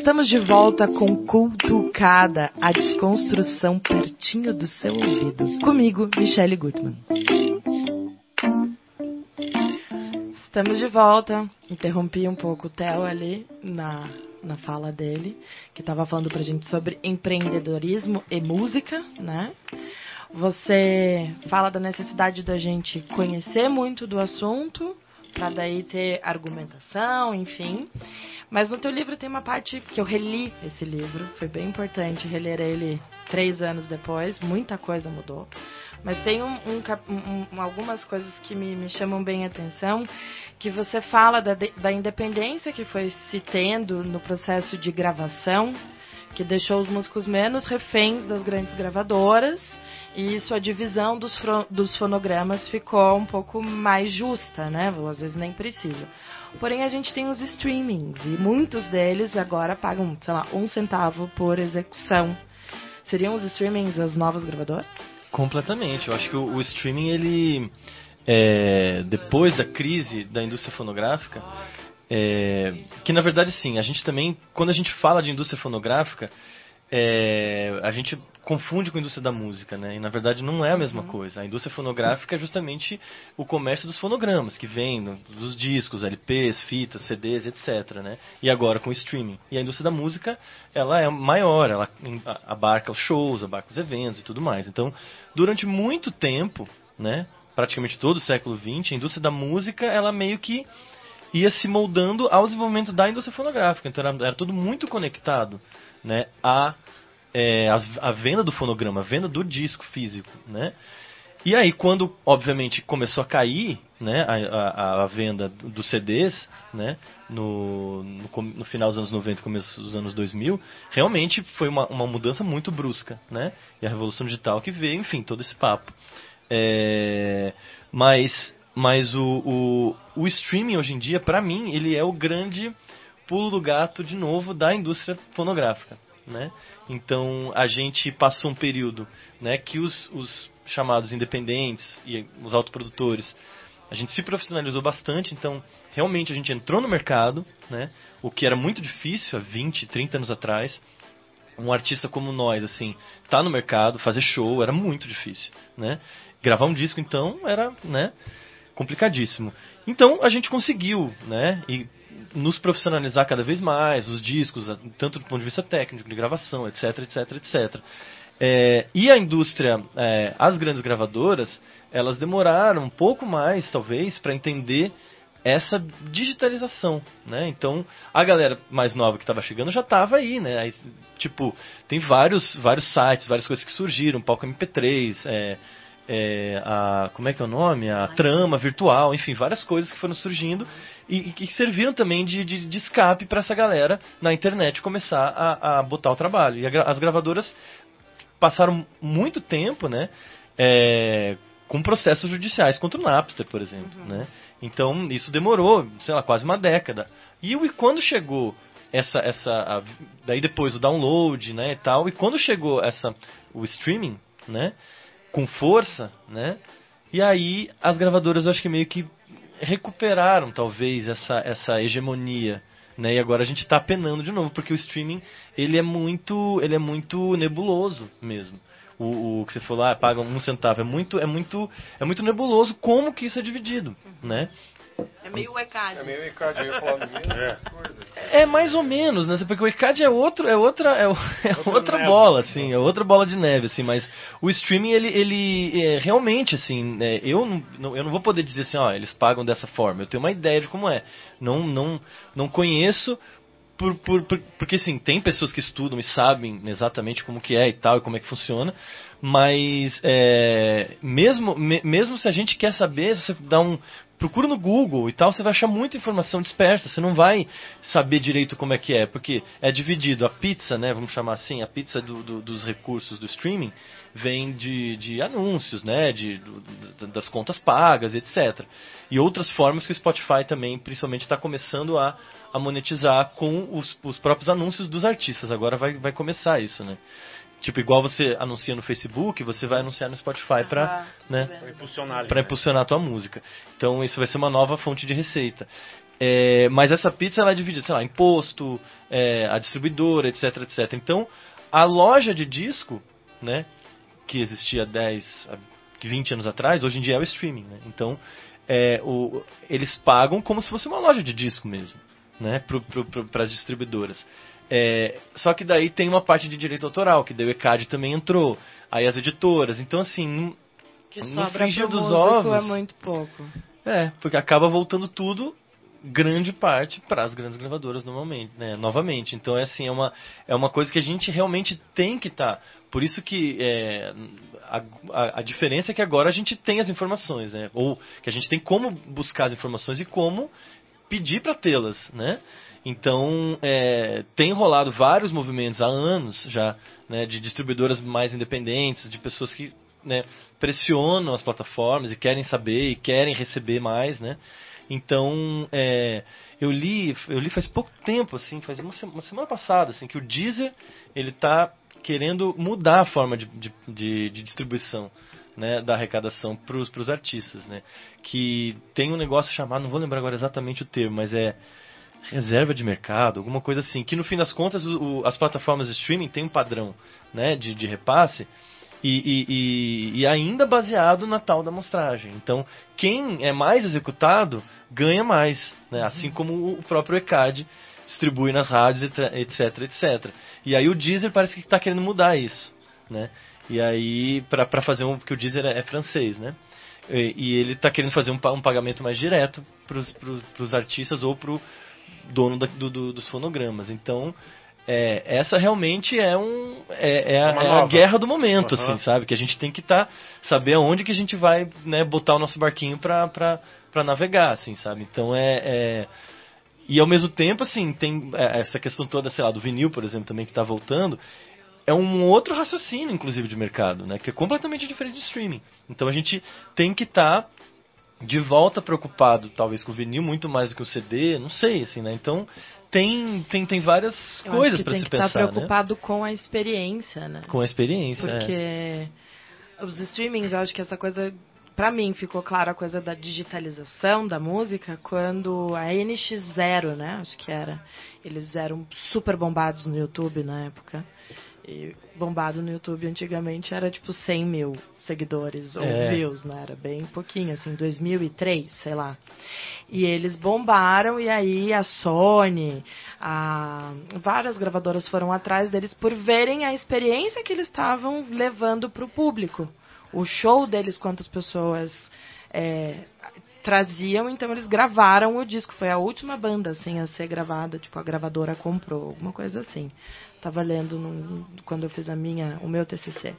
Estamos de volta com Cultucada, a desconstrução pertinho do seu ouvido. Comigo, Michele Gutmann. Estamos de volta. Interrompi um pouco o Theo ali na fala dele, que estava falando pra gente sobre empreendedorismo e música, né? Você fala da necessidade da gente conhecer muito do assunto, para daí ter argumentação, enfim. Mas no teu livro tem uma parte que eu reli esse livro, foi bem importante reler ele 3 anos depois, muita coisa mudou. Mas tem algumas coisas que me chamam bem a atenção, que você fala da independência que foi se tendo no processo de gravação, que deixou os músicos menos reféns das grandes gravadoras, e isso, a divisão dos fonogramas ficou um pouco mais justa, né? Às vezes nem precisa. Porém, a gente tem os streamings, e muitos deles agora pagam, sei lá, 1 centavo por execução. Seriam os streamings as novas gravadoras? Completamente. Eu acho que o streaming, ele, depois da crise da indústria fonográfica, que na verdade sim, a gente também, quando a gente fala de indústria fonográfica, a gente confunde com a indústria da música, né? E na verdade não é a mesma coisa. A indústria fonográfica é justamente o comércio dos fonogramas, que vem dos discos, LPs, fitas, CDs, etc, né? E agora com o streaming. E a indústria da música, ela é maior, ela abarca os shows, abarca os eventos e tudo mais. Então, durante muito tempo, né? Praticamente todo o século XX, a indústria da música, ela meio que ia se moldando ao desenvolvimento da indústria fonográfica. Então era tudo muito conectado, né, a venda do fonograma, a venda do disco físico, né? E aí, quando, obviamente, começou a cair, né, a venda dos CDs, né, no final dos anos 90 e começo dos anos 2000, realmente foi uma mudança muito brusca, né? E a revolução digital que veio, enfim, todo esse papo. Mas o streaming, hoje em dia, para mim, ele é o grande pulo do gato, de novo, da indústria fonográfica, né? Então, a gente passou um período, né, que os chamados independentes e os autoprodutores, a gente se profissionalizou bastante, então, realmente, a gente entrou no mercado, né, o que era muito difícil há 20, 30 anos atrás. Um artista como nós, assim, tá no mercado, fazer show, era muito difícil, né? Gravar um disco, então, era, né, complicadíssimo. Então, a gente conseguiu, né, e nos profissionalizar cada vez mais, os discos, tanto do ponto de vista técnico, de gravação, etc, etc, etc. E a indústria, as grandes gravadoras, elas demoraram um pouco mais, talvez, para entender essa digitalização, né? Então, a galera mais nova que estava chegando já estava aí, né? Aí, tipo, tem vários sites, várias coisas que surgiram, Palco MP3, como é que é o nome? A trama virtual, enfim, várias coisas que foram surgindo e que serviram também de escape para essa galera na internet começar a botar o trabalho. E as gravadoras passaram muito tempo, né, com processos judiciais contra o Napster, por exemplo, né? Então, isso demorou, sei lá, quase uma década. E quando chegou daí depois o download, né, e tal, e quando chegou o streaming, né, com força, né? E aí as gravadoras, eu acho que meio que recuperaram, talvez, essa hegemonia, né? E agora a gente está penando de novo, porque o streaming, ele é muito nebuloso mesmo. O que você falou, paga 1 centavo, é muito nebuloso como que isso é dividido, né? É meio o ECAD. É meio o ECAD, eu ia falar a mesma coisa. É mais ou menos, né? Porque o ECAD é outra bola, assim, é outra bola de neve, assim, mas o streaming, ele realmente, assim, eu não vou poder dizer assim, ó, eles pagam dessa forma, eu tenho uma ideia de como é. Não conheço, porque, assim, tem pessoas que estudam e sabem exatamente como que é e tal, e como é que funciona, mas mesmo se a gente quer saber, se você procura no Google e tal, você vai achar muita informação dispersa, você não vai saber direito como é que é, porque é dividido a pizza, né, vamos chamar assim, a pizza dos recursos do streaming vem de anúncios, né, das contas pagas, etc. E outras formas que o Spotify também, principalmente, está começando a monetizar com os próprios anúncios dos artistas. Agora vai começar isso, né? Tipo, igual você anuncia no Facebook, você vai anunciar no Spotify para impulsionar a tua música. Então, isso vai ser uma nova fonte de receita. Mas essa pizza ela é dividida, sei lá, imposto, a distribuidora, etc, etc. Então, a loja de disco, né, que existia 10, 20 anos atrás, hoje em dia é o streaming, né? Então, eles pagam como se fosse uma loja de disco mesmo, né, para as distribuidoras. Só que daí tem uma parte de direito autoral, que daí o ECAD também entrou, aí as editoras. Então, assim, Que no sobra frigir pro dos músico ovos, é muito pouco. porque acaba voltando tudo, grande parte, para as grandes gravadoras normalmente, né, novamente. Então, assim, é uma coisa que a gente realmente tem que estar. Por isso que a diferença é que agora a gente tem as informações, né? Ou que a gente tem como buscar as informações e como pedir para tê-las, né? Então, tem rolado vários movimentos há anos já, né, de distribuidoras mais independentes, de pessoas que, né, pressionam as plataformas e querem saber e querem receber mais, né? Então, eu li faz pouco tempo, assim, faz uma semana passada, assim, que o Deezer ele está querendo mudar a forma de distribuição, né, da arrecadação para os artistas, né? Que tem um negócio chamado, não vou lembrar agora exatamente o termo, mas reserva de mercado, alguma coisa assim, que no fim das contas as plataformas de streaming têm um padrão, né, de repasse e ainda baseado na tal da amostragem. Então, quem é mais executado ganha mais, né, assim como o próprio ECAD distribui nas rádios, etc, etc. E aí o Deezer parece que está querendo mudar isso, né? E aí, para fazer porque o Deezer é francês, né? E ele está querendo fazer um pagamento mais direto para os artistas ou para o dono dos fonogramas. Então, essa realmente é a guerra do momento, assim, sabe? Que a gente tem que saber aonde que a gente vai, né, botar o nosso barquinho para navegar, assim, sabe? Então, e ao mesmo tempo, assim, tem essa questão toda, sei lá, do vinil, por exemplo, também que está voltando. É um outro raciocínio, inclusive, de mercado, né? Que é completamente diferente de streaming. Então a gente tem que estar de volta preocupado, talvez, com o vinil, muito mais do que o CD, não sei, assim, né? Então tem várias coisas para se pensar, né? Tem que estar preocupado com a experiência, né? Com a experiência, porque os streamings, eu acho que essa coisa, pra mim, ficou clara a coisa da digitalização da música quando a NX0, né? Acho que era. Eles eram super bombados no YouTube na época. E bombado no YouTube antigamente era tipo 100 mil seguidores ou views, né? Era bem pouquinho, assim, 2003, sei lá. E eles bombaram e aí a Sony, várias gravadoras foram atrás deles por verem a experiência que eles estavam levando para o público. O show deles, quantas pessoas traziam, então eles gravaram o disco. Foi a última banda assim, a ser gravada, tipo, a gravadora comprou, alguma coisa assim. Estava lendo quando eu fiz o meu TCC.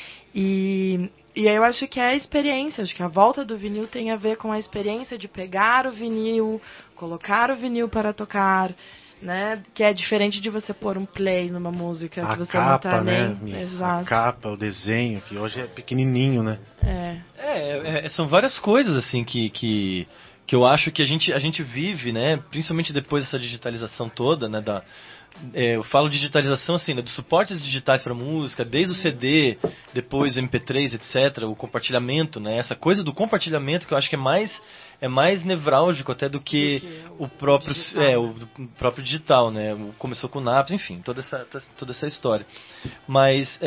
E aí eu acho que é a experiência, acho que a volta do vinil tem a ver com a experiência de pegar o vinil, colocar o vinil para tocar, né? Que é diferente de você pôr um play numa música que você capa, não tá nem... Né? Exato. A capa, o desenho, que hoje é pequenininho, né? São várias coisas assim que eu acho que a gente vive, né? Principalmente depois dessa digitalização toda, né? Eu falo digitalização assim, né, dos suportes digitais para música, desde o CD, depois o MP3, etc, o compartilhamento, né, essa coisa do compartilhamento que eu acho que é mais nevrálgico até do que o próprio digital. O próprio digital, né, começou com o Napster, enfim, toda essa história. Mas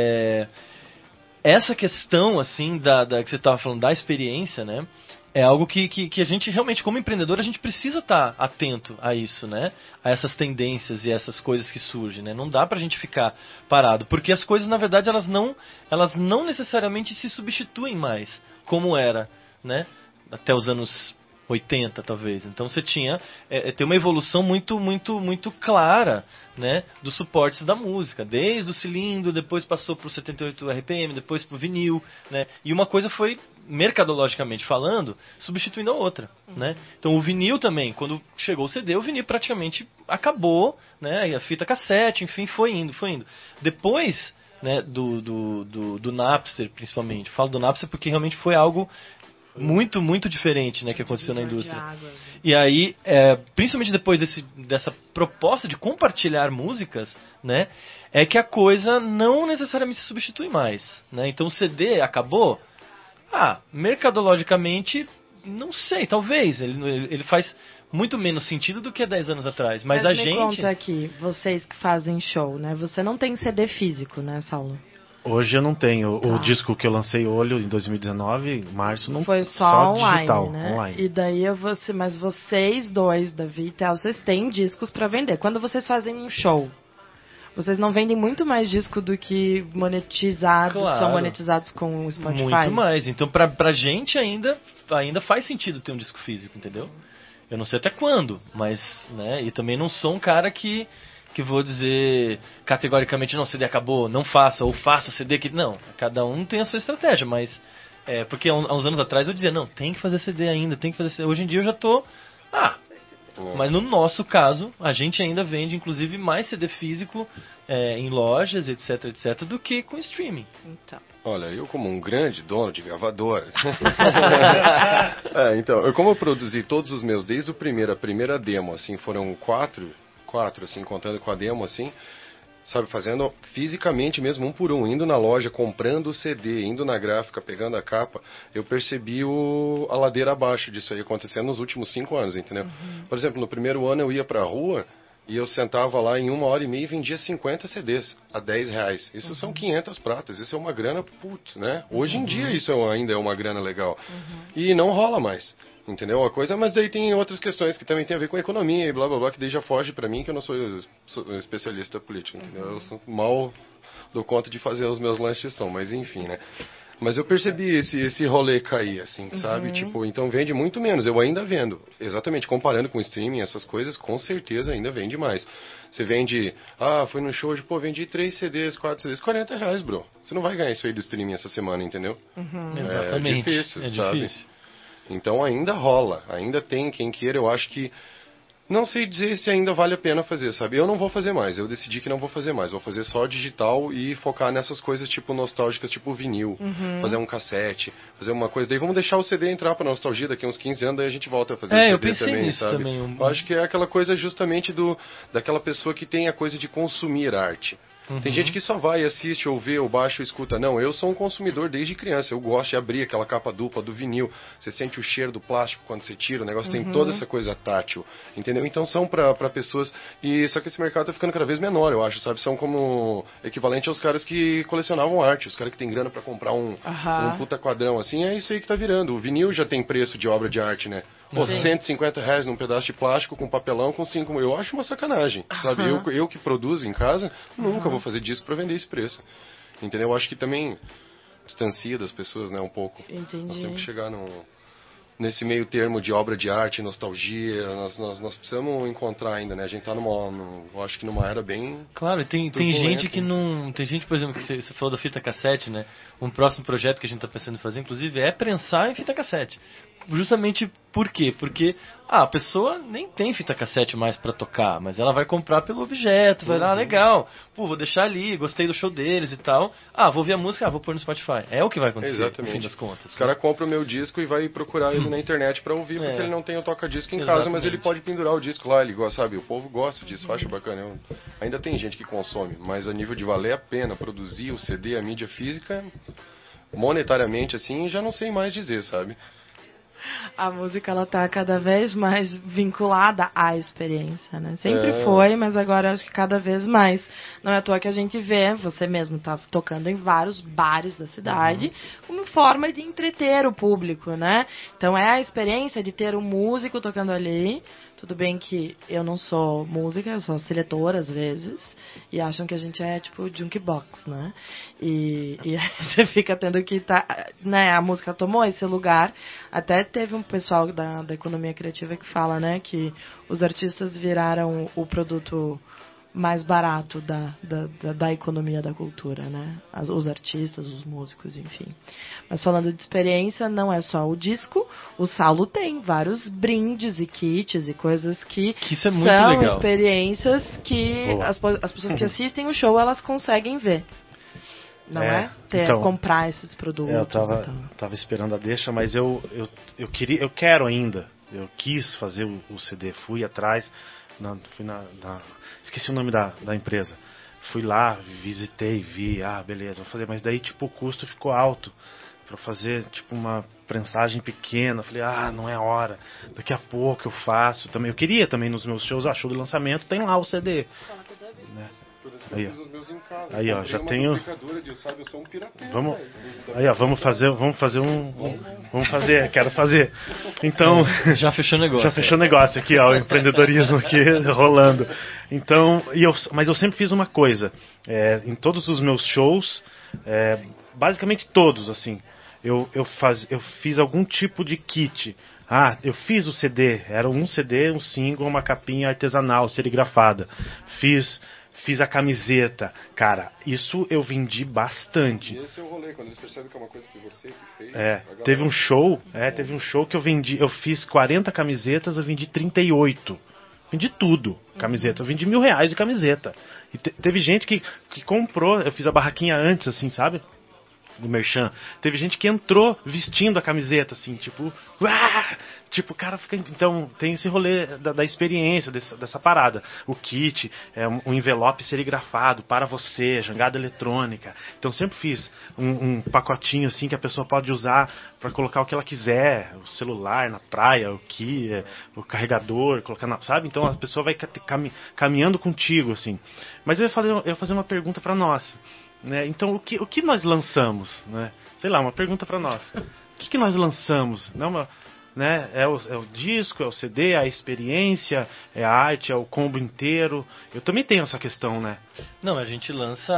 essa questão assim que você estava falando da experiência, né, é algo que a gente realmente, como empreendedor, a gente precisa estar atento a isso, né? A essas tendências e essas coisas que surgem, né? Não dá pra gente ficar parado, porque as coisas, na verdade, elas não necessariamente se substituem mais, como era, né? Até os anos 80, talvez. Então você tem uma evolução muito, muito, muito clara, né, dos suportes da música, desde o cilindro, depois passou para o 78 RPM, depois para o vinil, né, e uma coisa foi, mercadologicamente falando, substituindo a outra, né. Então o vinil também, quando chegou o CD, o vinil praticamente acabou, né, e a fita cassete, enfim, foi indo. Depois, né, do Napster, principalmente, falo do Napster porque realmente foi algo muito, muito diferente, né, que aconteceu na indústria. E aí, principalmente depois dessa proposta de compartilhar músicas, né, é que a coisa não necessariamente se substitui mais, né? Então o CD acabou? Mercadologicamente, não sei, talvez. Ele faz muito menos sentido do que há 10 anos atrás. Mas a me gente... conta aqui, vocês que fazem show, né? Você não tem CD físico, né, Saulo? Hoje eu não tenho. Tá. O disco que eu lancei, Olho, em 2019, em março, não Foi só online, digital, né? online. E daí mas vocês dois, Davi e Theo, vocês têm discos pra vender. Quando vocês fazem um show, vocês não vendem muito mais disco do que monetizados, Claro. são monetizados com o Spotify? Muito mais. Então, pra gente ainda faz sentido ter um disco físico, entendeu? Eu não sei até quando, mas, né? E também não sou um cara que vou dizer categoricamente, não, CD acabou, não faça, ou faça o CD que... Não, cada um tem a sua estratégia, mas... porque há uns anos atrás eu dizia, não, tem que fazer CD ainda, tem que fazer CD. Hoje em dia eu já tô... Mas no nosso caso, a gente ainda vende, inclusive, mais CD físico em lojas, etc, etc, do que com streaming. Então. Olha, eu como um grande dono de gravadora... então, como eu produzi todos os meus, desde a primeira demo, assim, foram quatro, assim, contando com a demo, assim, sabe, fazendo fisicamente mesmo, um por um, indo na loja, comprando o CD, indo na gráfica, pegando a capa, eu percebi a ladeira abaixo disso aí acontecendo nos últimos 5 anos, entendeu? Por exemplo, no primeiro ano eu ia pra rua e eu sentava lá em 1h30 e vendia 50 CDs a R$10. Isso são 500 pratas, isso é uma grana, putz, né? Hoje em dia isso ainda é uma grana legal. E não rola mais. Entendeu? A coisa, mas daí tem outras questões que também tem a ver com a economia e blá blá blá, que daí já foge pra mim, que eu não sou especialista político, entendeu? Eu sou mal dou conta de fazer os meus lanches de som, mas enfim, né? Mas eu percebi esse rolê cair, assim, sabe? Tipo, então vende muito menos, eu ainda vendo. Exatamente, comparando com o streaming, essas coisas, com certeza ainda vende mais. Você vende, foi no show, vendi 3 CDs, 4 CDs, R$40, bro. Você não vai ganhar isso aí do streaming essa semana, entendeu? Exatamente. É difícil, sabe? Difícil. Então ainda rola, ainda tem quem queira, eu acho que... Não sei dizer se ainda vale a pena fazer, sabe? Eu não vou fazer mais, eu decidi que não vou fazer mais. Vou fazer só digital e focar nessas coisas tipo nostálgicas, tipo vinil. Fazer um cassete, fazer uma coisa. Daí vamos deixar o CD entrar pra nostalgia daqui uns 15 anos, daí a gente volta a fazer CD eu pensei também, nisso sabe? também. Eu acho que é aquela coisa justamente daquela pessoa que tem a coisa de consumir arte. Tem gente que só vai, assiste, ou vê, ou baixa, ou escuta. Não, eu sou um consumidor desde criança. Eu gosto de abrir aquela capa dupla do vinil. Você sente o cheiro do plástico quando você tira. O negócio tem toda essa coisa tátil. Entendeu? Então são pra pessoas... Só que esse mercado tá ficando cada vez menor, eu acho, sabe? São como equivalente aos caras que colecionavam arte. Os caras que têm grana pra comprar um puta quadrão, assim. É isso aí que tá virando. O vinil já tem preço de obra de arte, né? Pô, R$150 num pedaço de plástico com papelão com 5 mil. Eu acho uma sacanagem, sabe? Eu que produzo em casa, nunca vou fazer disco pra vender esse preço. Entendeu? Eu acho que também distancia das pessoas, né, um pouco. Entendi. Nós temos que chegar nesse meio termo de obra de arte, nostalgia. Nós precisamos encontrar ainda, né? A gente tá eu acho que numa era bem... Claro, tem gente que não... Tem gente, por exemplo, que você falou da fita cassete, né? Um próximo projeto que a gente tá pensando em fazer, inclusive, é prensar em fita cassete. Justamente por quê? Porque a pessoa nem tem fita cassete mais pra tocar, mas ela vai comprar pelo objeto, vai lá, legal, pô, vou deixar ali, gostei do show deles e tal. Vou ouvir a música, vou pôr no Spotify. É o que vai acontecer, Exatamente. no fim das contas. Os caras compram o meu disco e vai procurar ele na internet pra ouvir, porque ele não tem o toca-disco em casa, Exatamente. mas ele pode pendurar o disco lá, ele gosta, sabe? O povo gosta disso, acha bacana. Ainda tem gente que consome, mas a nível de valer a pena produzir o CD, a mídia física, monetariamente, assim, já não sei mais dizer, sabe? A música, ela tá cada vez mais vinculada à experiência, né? Sempre foi, mas agora acho que cada vez mais. Não é à toa que a gente vê, você mesmo tá tocando em vários bares da cidade, como forma de entreter o público, né? Então é a experiência de ter um músico tocando ali. Tudo bem que eu não sou música, eu sou seletora às vezes, e acham que a gente é tipo jukebox, né? E você fica tendo que né? A música tomou esse lugar. Até teve um pessoal da economia criativa que fala, né, que os artistas viraram o produto mais barato da economia da cultura, né? Os artistas, os músicos, enfim. Mas falando de experiência, não é só o disco. O Saulo tem vários brindes e kits e coisas que isso é muito são legal. Experiências que as pessoas que assistem o show, elas conseguem ver. Não é? Comprar esses produtos. Eu tava esperando a deixa, mas eu quero ainda. Eu quis fazer o CD, fui atrás, esqueci o nome da empresa. Fui lá, visitei, vi, beleza, vou fazer, mas daí tipo o custo ficou alto. pra fazer tipo uma prensagem pequena. Falei, não é hora, daqui a pouco eu faço também. Eu queria também nos meus shows, show de lançamento, tem lá o CD. Né? Aí, aí, ó, já tenho. Vamos, aí, ó, vamos fazer, quero fazer. Então, já fechou o negócio. Já fechou o negócio aqui, ó, o empreendedorismo aqui rolando. Então, mas eu sempre fiz uma coisa, em todos os meus shows, basicamente todos, assim, eu fiz algum tipo de kit. Eu fiz o CD, era um CD, um single, uma capinha artesanal, serigrafada. Fiz a camiseta. Cara, isso eu vendi bastante. E esse é o rolê, quando eles percebem que é uma coisa que você que fez. Teve um show que eu fiz 40 camisetas, eu vendi 38. Vendi tudo, camiseta. Eu vendi R$1.000 de camiseta. E teve gente que comprou, eu fiz a barraquinha antes, assim, sabe? Do merchan. Teve gente que entrou vestindo a camiseta, assim, tipo, tipo, o cara fica. Então, tem esse rolê da experiência, dessa parada. O kit, um envelope serigrafado para você, jangada eletrônica. Então, sempre fiz um pacotinho, assim, que a pessoa pode usar para colocar o que ela quiser, o celular na praia, o carregador, colocar na. Sabe? Então, a pessoa vai caminhando contigo, assim. Mas eu ia fazer uma pergunta para nós. Né? Então, o que nós lançamos? Né? Sei lá, uma pergunta para nós. O que nós lançamos? Não, né? É o disco, é o CD, é a experiência, é a arte, é o combo inteiro. Eu também tenho essa questão, né? Não, a gente lança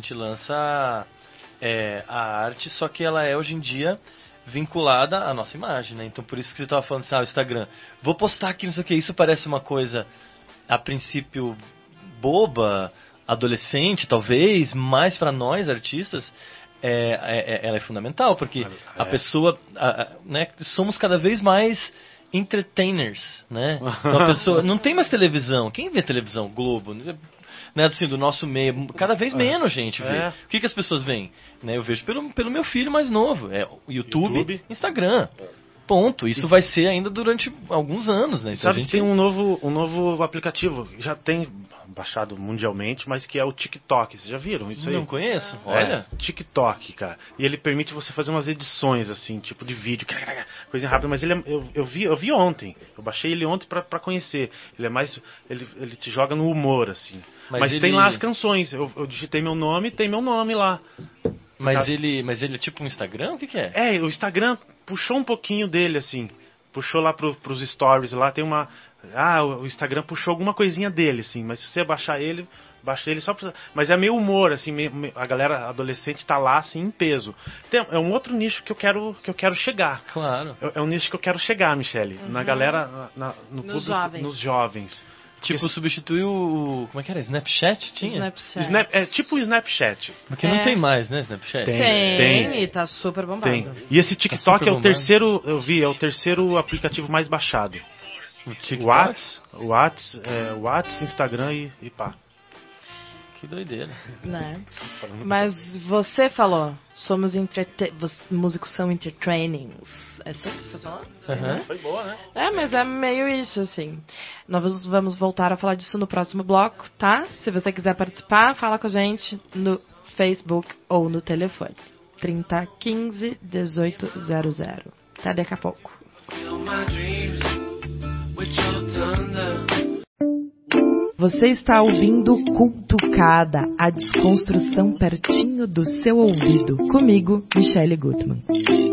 a arte, só que ela é hoje em dia vinculada à nossa imagem, né? Então por isso que você estava falando assim, o Instagram. Vou postar aqui, não sei o que. Isso parece uma coisa, a princípio, boba, adolescente, talvez, mas para nós artistas ela é fundamental, porque a pessoa, né, somos cada vez mais entertainers, né? Então a pessoa não tem mais televisão. Quem vê televisão? Globo, né, assim, do nosso meio, cada vez menos gente vê. O que as pessoas veem? Né, eu vejo pelo meu filho mais novo, YouTube, Instagram. Ponto. Isso vai ser ainda durante alguns anos, né? Então sabe que tem um novo aplicativo, já tem baixado mundialmente, mas que é o TikTok. Vocês já viram isso aí? Não conheço. Olha. TikTok, cara. E ele permite você fazer umas edições, assim, tipo de vídeo, coisa rápida. Mas eu vi ontem. Eu baixei ele ontem pra conhecer. Ele é mais... Ele te joga no humor, assim. Mas tem lá as canções. Eu digitei meu nome, tem meu nome lá. Mas ele é tipo um Instagram? O que é? O Instagram puxou um pouquinho dele, assim. Puxou lá pros stories, lá tem uma... o Instagram puxou alguma coisinha dele, assim. Mas se você baixar ele, baixa ele só pra... Mas é meio humor, assim, a galera adolescente tá lá, assim, em peso. É um outro nicho que eu quero chegar. Claro. É um nicho que eu quero chegar, Michele. Na galera, no público, jovens. Nos jovens. Tipo, substituiu o... Como é que era? Snapchat? Tinha? Snapchat. Tipo o Snapchat. Porque não tem mais, né, Snapchat? Tem. E tá super bombado. Tem. E esse TikTok é o terceiro... Eu vi, é o terceiro aplicativo mais baixado. O TikTok? Whats, Instagram e pá. Que doideira. Né? Mas você falou, músicos são entertainings. É assim que você falou? Foi boa, né? Mas é meio isso, assim. Nós vamos voltar a falar disso no próximo bloco, tá? Se você quiser participar, fala com a gente no Facebook ou no telefone. 3015 1800. Até daqui a pouco. Você está ouvindo Cutucada, a desconstrução pertinho do seu ouvido. Comigo, Michele Gutmann.